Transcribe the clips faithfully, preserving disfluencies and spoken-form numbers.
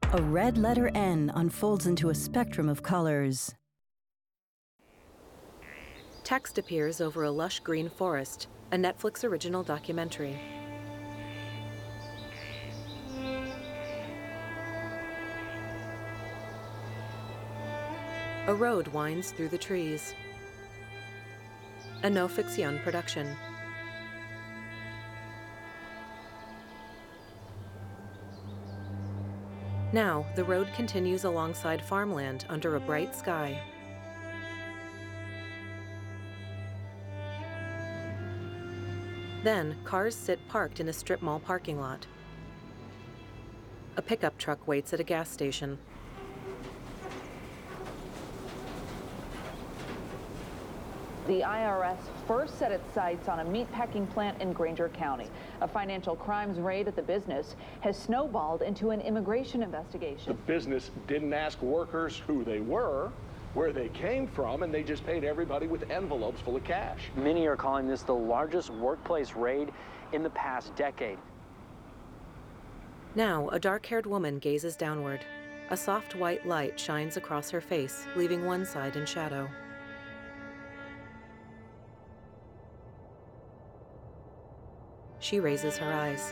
A red letter N unfolds into a spectrum of colors. Text appears over a lush green forest, a Netflix original documentary. A road winds through the trees. A no fiction production. Now, the road continues alongside farmland under a bright sky. Then, cars sit parked in a strip mall parking lot. A pickup truck waits at a gas station. The I R S first set its sights on a meatpacking plant in Granger County. A financial crimes raid at the business has snowballed into an immigration investigation. The business didn't ask workers who they were, where they came from, and they just paid everybody with envelopes full of cash. Many are calling this the largest workplace raid in the past decade. Now, a dark-haired woman gazes downward. A soft white light shines across her face, leaving one side in shadow. She raises her eyes.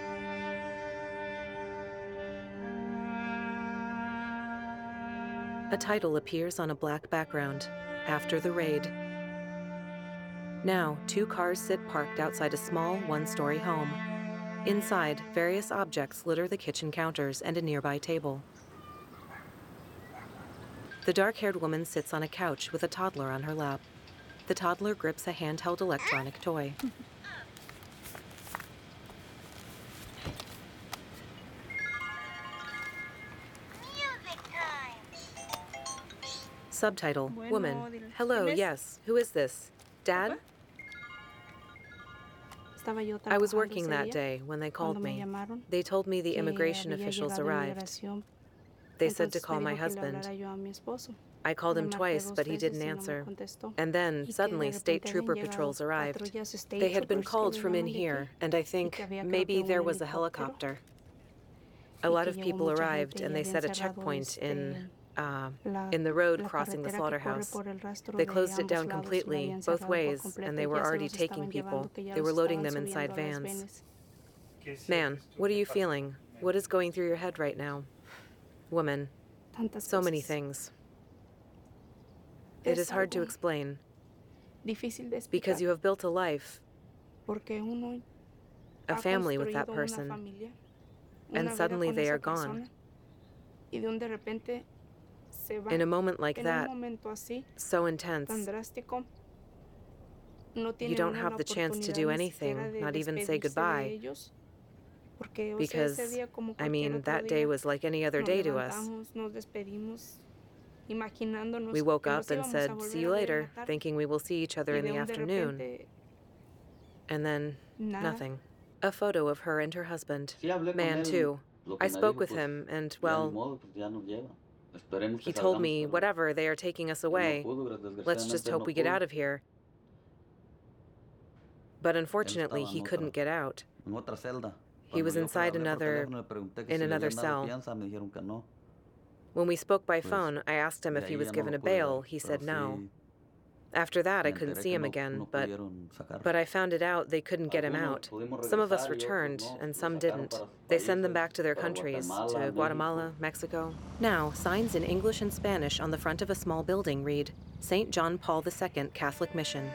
A title appears on a black background, After the Raid. Now, two cars sit parked outside a small one-story home. Inside, various objects litter the kitchen counters and a nearby table. The dark-haired woman sits on a couch with a toddler on her lap. The toddler grips a handheld electronic toy. Subtitle, woman. Hello, yes. Who is this? Dad? I was working that day when they called me. They told me the immigration officials arrived. They said to call my husband. I called him twice, but he didn't answer. And then, suddenly, state trooper patrols arrived. They had been called from in here, and I think maybe there was a helicopter. A lot of people arrived, and they set a checkpoint in... Uh, in the road crossing the slaughterhouse. They closed it down completely, both ways, and they were already taking people. They were loading them inside vans. Man, what are you feeling? What is going through your head right now? Woman, so many things. It is hard to explain, because you have built a life, a family with that person, and suddenly they are gone. In a moment like that, so intense, you don't have the chance to do anything, not even say goodbye, because, I mean, that day was like any other day to us. We woke up and said, see you later, thinking we will see each other in the afternoon. And then, nothing. A photo of her and her husband, man too. I spoke with him, and, well, he told me, whatever, they are taking us away. Let's just hope we get out of here. But unfortunately, he couldn't get out. He was inside another, in another cell. When we spoke by phone, I asked him if he was given a bail. He said no. After that, I couldn't see him again, but, but I found it out they couldn't get him out. Some of us returned, and some didn't. They send them back to their countries, to Guatemala, Mexico. Now, signs in English and Spanish on the front of a small building read, Saint John Paul the Second Catholic Mission.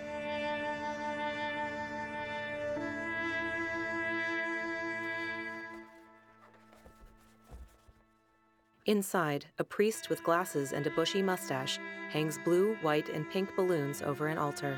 Inside, a priest with glasses and a bushy mustache hangs blue, white, and pink balloons over an altar.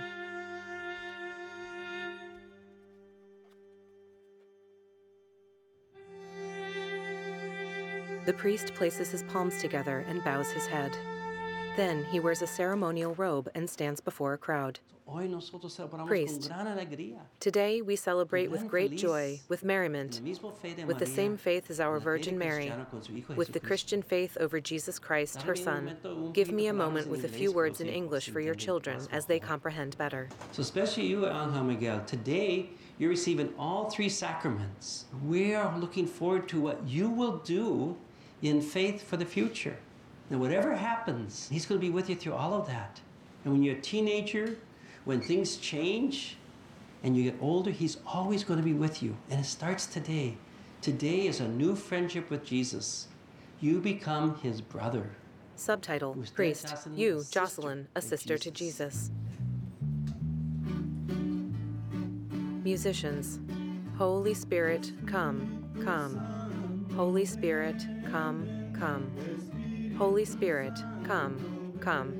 The priest places his palms together and bows his head. Then he wears a ceremonial robe and stands before a crowd. Priest, today we celebrate with great joy, with merriment, with the same faith as our Virgin Mary, with the Christian faith over Jesus Christ, her Son. Give me a moment with a few words in English for your children as they comprehend better. So especially you, Angel Miguel, today you're receiving all three sacraments. We are looking forward to what you will do in faith for the future. And whatever happens, he's going to be with you through all of that. And when you're a teenager, when things change and you get older, he's always going to be with you. And it starts today. Today is a new friendship with Jesus. You become his brother. Subtitle, Priest, you, Jocelyn, a sister to Jesus. Musicians, Holy Spirit, come, come. Holy Spirit, come, come. Holy Spirit, come, come.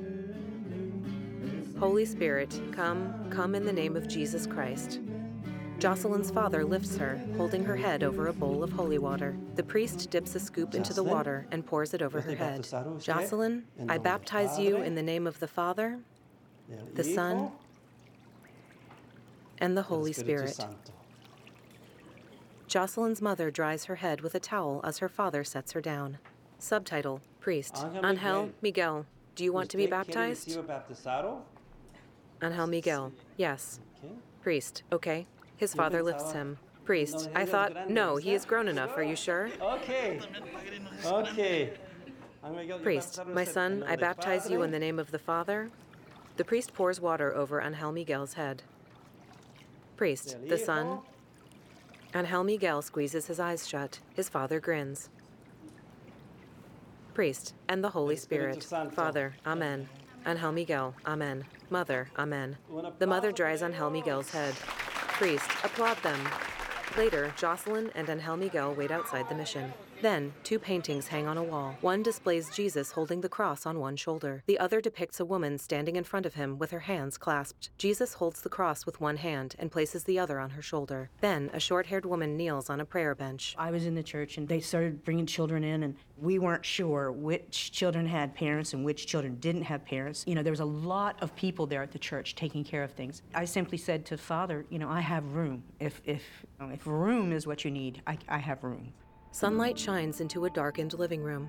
Holy Spirit, come, come in the name of Jesus Christ. Jocelyn's father lifts her, holding her head over a bowl of holy water. The priest dips a scoop into the water and pours it over her head. Jocelyn, I baptize you in the name of the Father, the Son, and the Holy Spirit. Jocelyn's mother dries her head with a towel as her father sets her down. Subtitle, Priest, Angel Miguel, do you want to be baptized? Angel Miguel, yes. Priest, okay. His father lifts him. Priest, I thought, no, he is grown enough. Are you sure? Okay. Okay. Priest, my son, I baptize you in the name of the Father. The priest pours water over Angel Miguel's head. Priest, the Son. Angel Miguel squeezes his eyes shut. His father grins. Priest, and the Holy Spirit. Father, Amen. Angel Miguel, Amen. Mother, Amen. The mother dries Angel Miguel's head. Priest, applaud them. Later, Jocelyn and Angel Miguel wait outside the mission. Then, two paintings hang on a wall. One displays Jesus holding the cross on one shoulder. The other depicts a woman standing in front of him with her hands clasped. Jesus holds the cross with one hand and places the other on her shoulder. Then, a short-haired woman kneels on a prayer bench. I was in the church, and they started bringing children in, and we weren't sure which children had parents and which children didn't have parents. You know, there was a lot of people there at the church taking care of things. I simply said to Father, you know, I have room. If, if, if room is what you need, I, I have room. Sunlight shines into a darkened living room.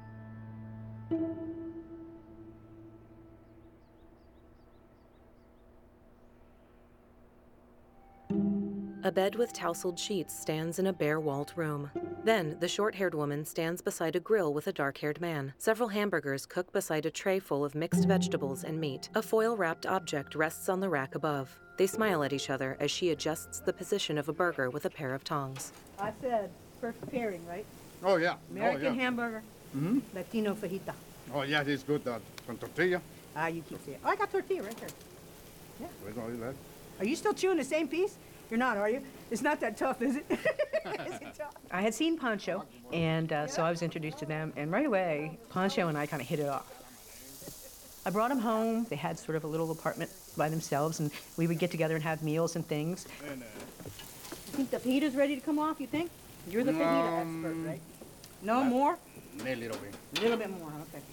A bed with tousled sheets stands in a bare-walled room. Then, the short-haired woman stands beside a grill with a dark-haired man. Several hamburgers cook beside a tray full of mixed vegetables and meat. A foil-wrapped object rests on the rack above. They smile at each other as she adjusts the position of a burger with a pair of tongs. I said perfect pairing, right? Oh, yeah. American oh, yeah. hamburger, mm-hmm. Latino fajita. Oh, yeah, it's good uh, con tortilla. Ah, you keep saying. Oh, I got tortilla right there. Yeah. Where's all that? Are you still chewing the same piece? You're not, are you? It's not that tough, is it? Is it tough? I had seen Pancho, and uh, so I was introduced to them, and right away, Pancho and I kind of hit it off. I brought him home. They had sort of a little apartment by themselves, and we would get together and have meals and things. You think the fajita's ready to come off, you think? You're the fajita um, expert, right? No uh, more? A little bit. A little bit more, okay.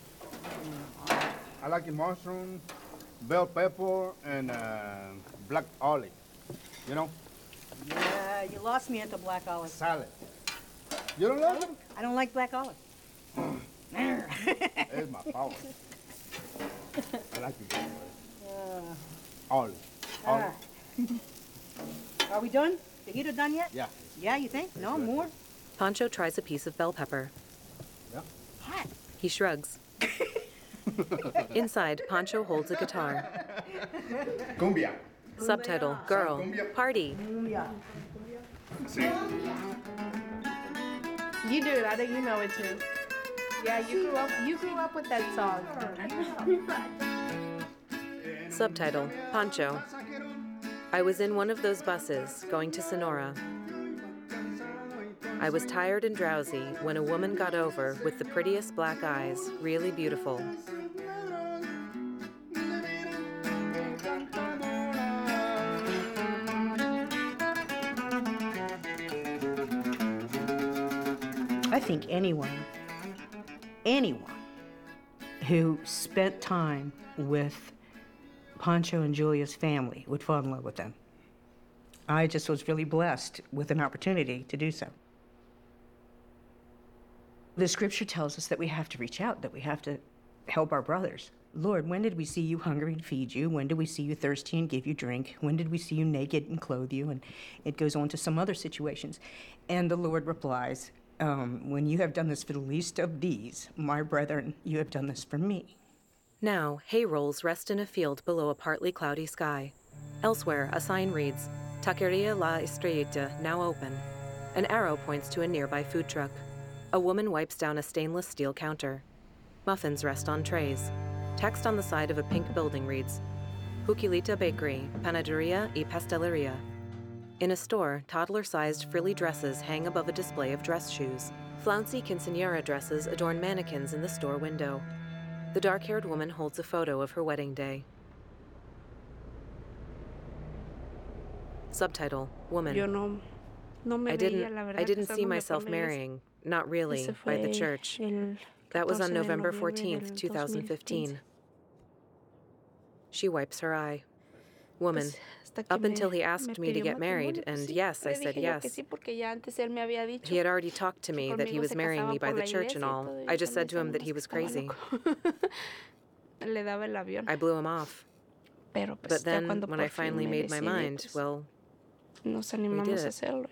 I like the mushroom, bell pepper, and uh, black olive. You know? Yeah, you lost me at the black olive. Salad. You don't like them? I don't like black olive. It's my power. I like it. Uh, olive. Olive. Uh, are we done? The heater done yet? Yeah. Yeah, you think? No, more? Pancho tries a piece of bell pepper. Yeah. Hot. He shrugs. Inside, Pancho holds a guitar. Cumbia. Subtitle, Girl, Party. Cumbia. Sí. You do. I think you know it too. Yeah, you grew up. You grew up with that song. Subtitle, Pancho. I was in one of those buses going to Sonora. I was tired and drowsy when a woman got over with the prettiest black eyes, really beautiful. I think anyone, anyone who spent time with Pancho and Julia's family would fall in love with them. I just was really blessed with an opportunity to do so. The scripture tells us that we have to reach out, that we have to help our brothers. Lord, when did we see you hungry and feed you? When did we see you thirsty and give you drink? When did we see you naked and clothe you? And it goes on to some other situations. And the Lord replies, um, when you have done this for the least of these, my brethren, you have done this for me. Now, hay rolls rest in a field below a partly cloudy sky. Elsewhere, a sign reads, Taqueria La Estrellita, now open. An arrow points to a nearby food truck. A woman wipes down a stainless steel counter. Muffins rest on trays. Text on the side of a pink building reads, Juquilita Bakery, Panaderia y Pasteleria. In a store, toddler-sized frilly dresses hang above a display of dress shoes. Flouncy quinceañera dresses adorn mannequins in the store window. The dark-haired woman holds a photo of her wedding day. Subtitle, Woman. Yo no, no me I veía, didn't, la verdad, I didn't see casándome myself con ellas. marrying, not really, Ese by the fue church. el That was on catorce de November noviembre fourteenth, del two thousand fifteen. dos mil quince. She wipes her eye. Woman. Pues, hasta que Up me- until he asked me me to pidió get married, matrimonio, pues and sí, yes, I le said dije yo que yes. sí, porque ya antes él me había dicho He had already talked to que me that he conmigo was se marrying me casaba by por the la church and iglesia y all. todo, y I yo just said también to him that sabemos he que was estaba crazy. loco. Le daba el avión. I blew him off. Pero pues But ya then, cuando when por I fin finally me made my decidí, mind, pues, well, nos did animamos a it. hacerlo.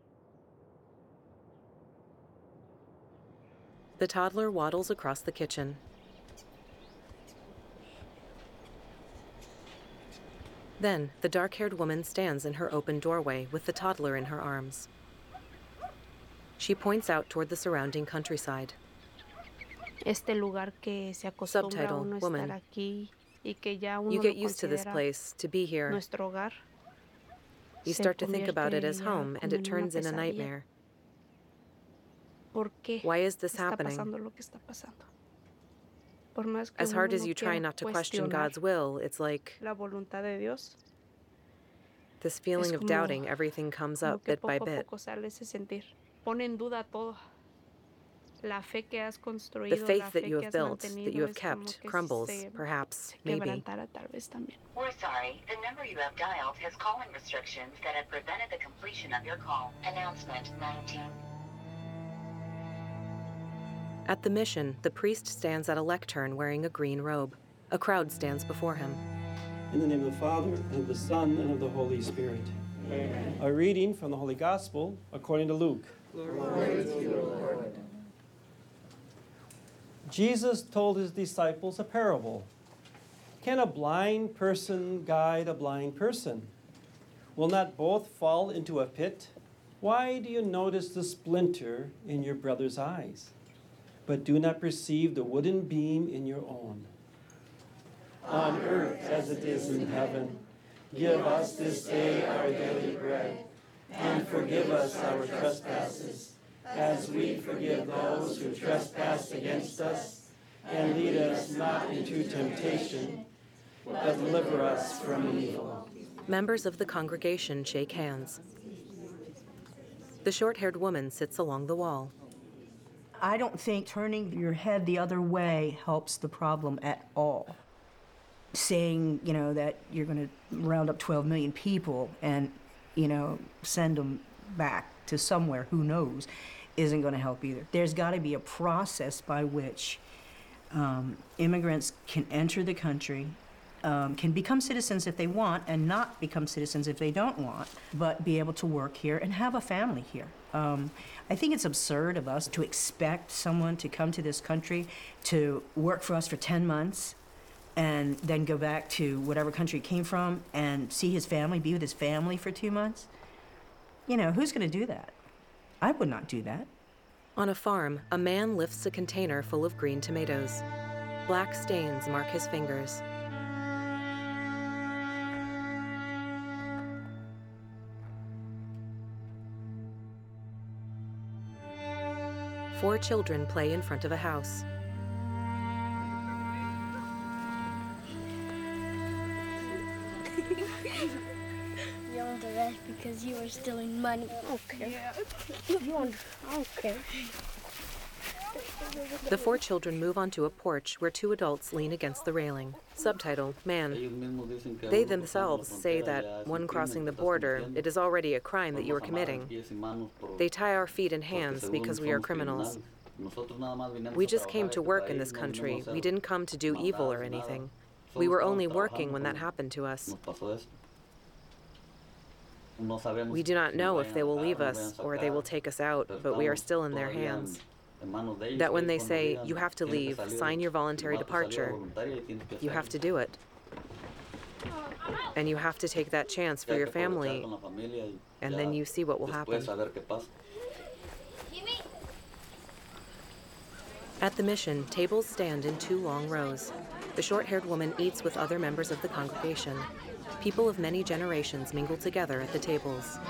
the toddler waddles across the kitchen. Then, the dark-haired woman stands in her open doorway with the toddler in her arms. She points out toward the surrounding countryside. Este lugar que se acostumbra Subtitle, uno Woman. estar aquí y que ya uno You lo get used to this considera place, to be here. nuestro hogar. You se start to think about it convierte as ya home, and como it en una turns in a pesadilla. nightmare. ¿Por qué Why is this está happening? pasando lo que está pasando? Por más que As hard uno as no you try quiera not to question cuestionar God's will, it's like la voluntad de Dios, this feeling es of como- doubting everything comes como up que bit by poco a bit. poco sale ese sentir. Pone en duda todo. La fe que has construido, The la faith fe that you que have has built, that mantenido you have es como kept, que crumbles, se, perhaps, se maybe. quebrantara tal vez también. We're sorry. The number you have dialed has calling restrictions that have prevented the completion of your call. Announcement nineteen. At the mission, the priest stands at a lectern wearing a green robe. A crowd stands before him. In the name of the Father, and of the Son, and of the Holy Spirit. Amen. A reading from the Holy Gospel according to Luke. Glory to you, Lord. Jesus told his disciples a parable. Can a blind person guide a blind person? Will not both fall into a pit? Why do you notice the splinter in your brother's eyes, but do not perceive the wooden beam in your own? On earth as it is in heaven, give us this day our daily bread, and forgive us our trespasses, as we forgive those who trespass against us. And lead us not into temptation, but deliver us from evil. Members of the congregation shake hands. The short-haired woman sits along the wall. I don't think turning your head the other way helps the problem at all. Saying, you know, that you're going to round up twelve million people and, you know, send them back to somewhere, who knows, isn't going to help either. There's got to be a process by which um, immigrants can enter the country, um, can become citizens if they want, and not become citizens if they don't want, but be able to work here and have a family here. Um, I think it's absurd of us to expect someone to come to this country to work for us for ten months and then go back to whatever country he came from and see his family, be with his family for two months. You know, who's going to do that? I would not do that. On a farm, a man lifts a container full of green tomatoes. Black stains mark his fingers. Four children play in front of a house. You want the rest because you were stealing money. Okay. Yeah. You want, okay. The four children move onto a porch where two adults lean against the railing. Subtitle, Man. They themselves say that, one crossing the border, it is already a crime that you are committing. They tie our feet and hands because we are criminals. We just came to work in this country. We didn't come to do evil or anything. We were only working when that happened to us. We do not know if they will leave us or they will take us out, but we are still in their hands. That when they say, you have to leave, sign your voluntary departure, you have to do it. And you have to take that chance for your family, and then you see what will happen. At the mission, tables stand in two long rows. The short-haired woman eats with other members of the congregation. People of many generations mingle together at the tables.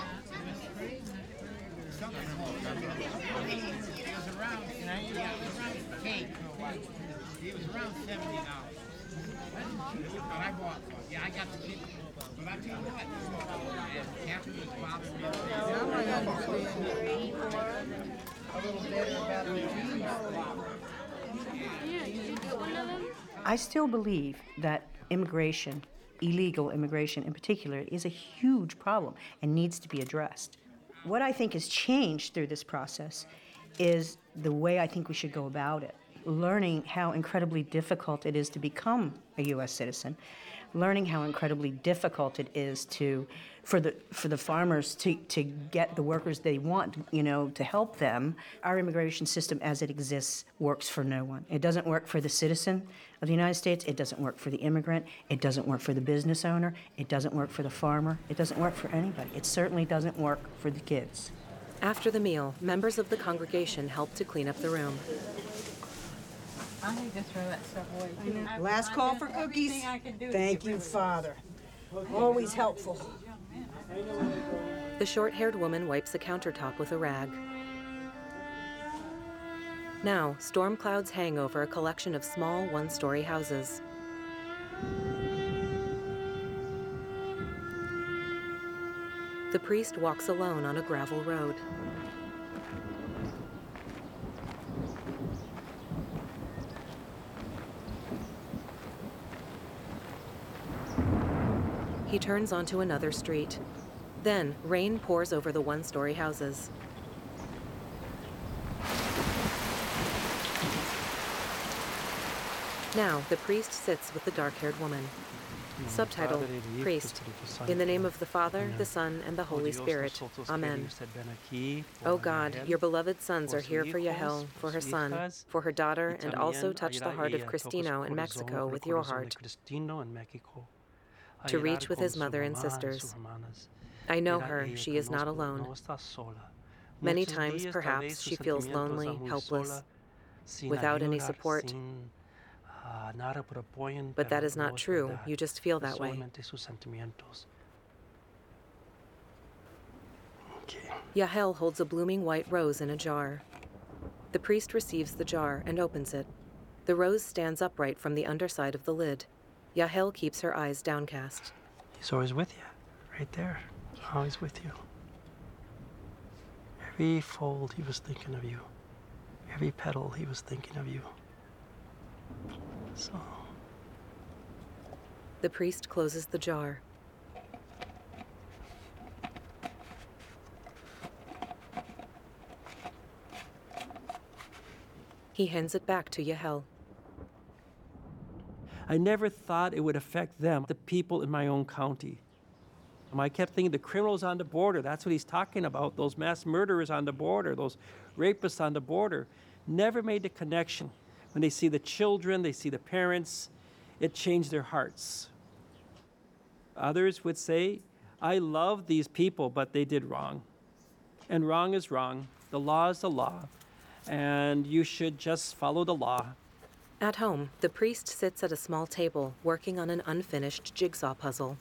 I still believe that immigration, illegal immigration in particular, is a huge problem and needs to be addressed. What I think has changed through this process is the way I think we should go about it. Learning how incredibly difficult it is to become a U S citizen, learning how incredibly difficult it is to, for the for the farmers to, to get the workers they want, you know, to help them. Our immigration system as it exists works for no one. It doesn't work for the citizen of the United States. It doesn't work for the immigrant. It doesn't work for the business owner. It doesn't work for the farmer. It doesn't work for anybody. It certainly doesn't work for the kids. After the meal, members of the congregation help to clean up the room. I need to throw that stuff away. Last call for cookies. Thank you, Father. Always helpful. The short-haired woman wipes the countertop with a rag. Now, storm clouds hang over a collection of small one-story houses. The priest walks alone on a gravel road. He turns onto another street. Then, rain pours over the one-story houses. Now, the priest sits with the dark-haired woman. Subtitle, Priest, in the name of the Father, the Son, and the Holy Spirit. Amen. O God, your beloved sons are here for Yahel, for her son, for her daughter, and also touch the heart of Cristino in Mexico with your heart, to reach with his mother and sisters. I know her, she is not alone. Many times, perhaps, she feels lonely, helpless, without any support. But that is not true, you just feel that way. Yahel holds a blooming white rose in a jar. The priest receives the jar and opens it. The rose stands upright from the underside of the lid. Yahel keeps her eyes downcast. He's always with you, right there, always with you. Every fold he was thinking of you. Every petal he was thinking of you. So. The priest closes the jar. He hands it back to Yahel. I never thought it would affect them, the people in my own county. I kept thinking the criminals on the border, that's what he's talking about, those mass murderers on the border, those rapists on the border. Never made the connection. When they see the children, they see the parents, it changed their hearts. Others would say, I love these people, but they did wrong. And wrong is wrong. The law is the law. And you should just follow the law. At home, the priest sits at a small table, working on an unfinished jigsaw puzzle.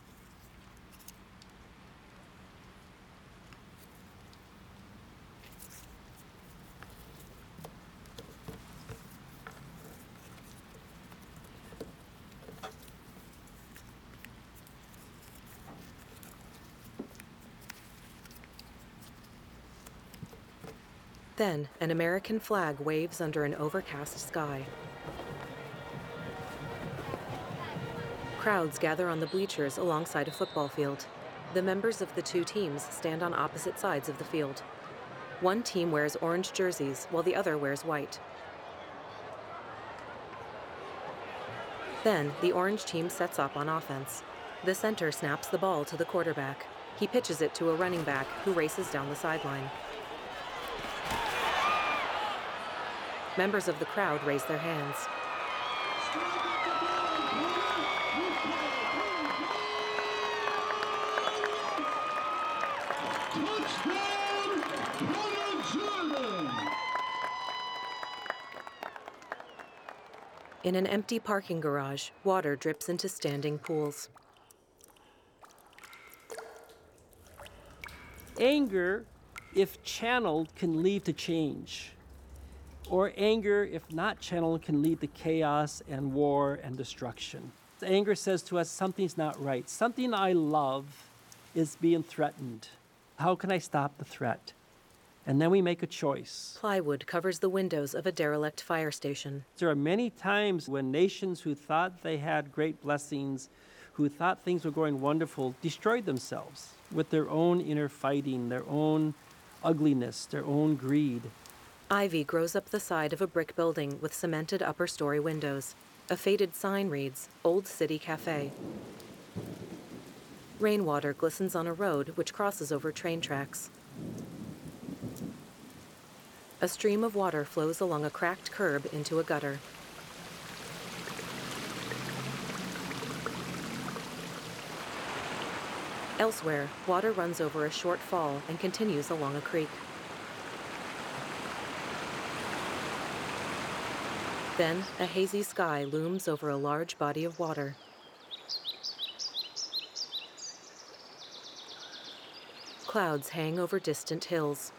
Then, an American flag waves under an overcast sky. Crowds gather on the bleachers alongside a football field. The members of the two teams stand on opposite sides of the field. One team wears orange jerseys, while the other wears white. Then, the orange team sets up on offense. The center snaps the ball to the quarterback. He pitches it to a running back who races down the sideline. Members of the crowd raise their hands. In an empty parking garage, water drips into standing pools. Anger, if channeled, can lead to change. Or anger, if not channeled, can lead to chaos and war and destruction. Anger says to us, something's not right. Something I love is being threatened. How can I stop the threat? And then we make a choice. Plywood covers the windows of a derelict fire station. There are many times when nations who thought they had great blessings, who thought things were going wonderful, destroyed themselves with their own inner fighting, their own ugliness, their own greed. Ivy grows up the side of a brick building with cemented upper story windows. A faded sign reads, Old City Cafe. Rainwater glistens on a road which crosses over train tracks. A stream of water flows along a cracked curb into a gutter. Elsewhere, water runs over a short fall and continues along a creek. Then, a hazy sky looms over a large body of water. Clouds hang over distant hills.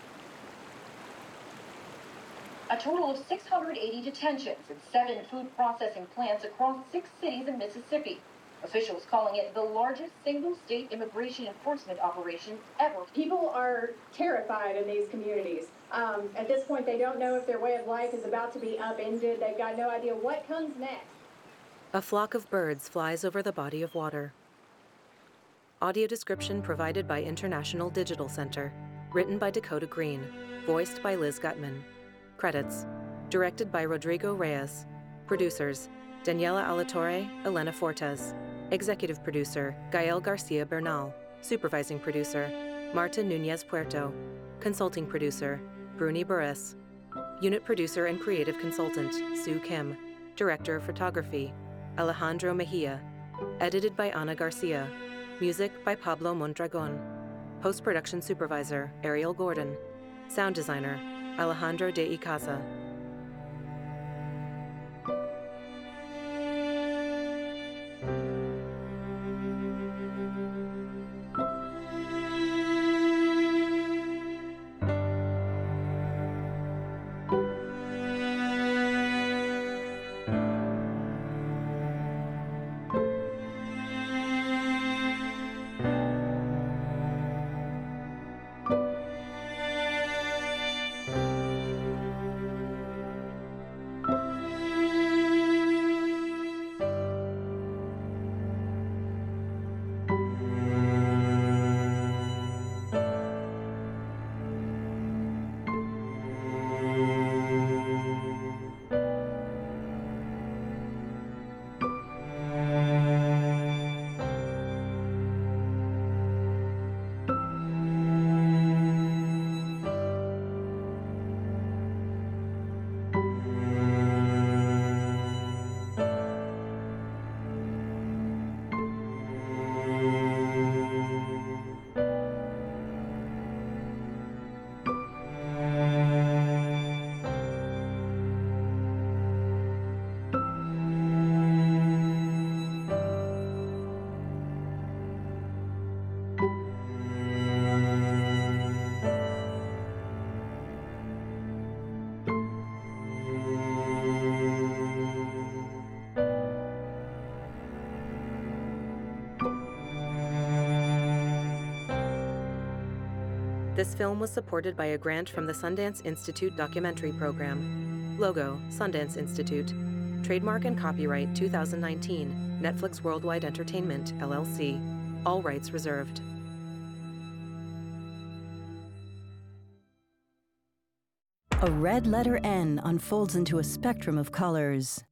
A total of six hundred eighty detentions in seven food processing plants across six cities in Mississippi. Officials calling it the largest single-state immigration enforcement operation ever. People are terrified in these communities. Um, at this point, they don't know if their way of life is about to be upended. They've got no idea what comes next. A flock of birds flies over the body of water. Audio description provided by International Digital Center. Written by Dakota Green. Voiced by Liz Gutman. Credits. Directed by Rodrigo Reyes. Producers. Daniela Alatorre, Elena Fortes. Executive Producer, Gael Garcia Bernal. Supervising Producer, Marta Nunez Puerto. Consulting Producer, Bruni Burres. Unit Producer and Creative Consultant, Sue Kim. Director of Photography, Alejandro Mejia. Edited by Ana Garcia. Music by Pablo Mondragon. Post-Production Supervisor, Ariel Gordon. Sound Designer, Alejandro de Icaza. This film was supported by a grant from the Sundance Institute Documentary Program. Logo, Sundance Institute. Trademark and copyright two thousand nineteen, Netflix Worldwide Entertainment, L L C. All rights reserved. A red letter N unfolds into a spectrum of colors.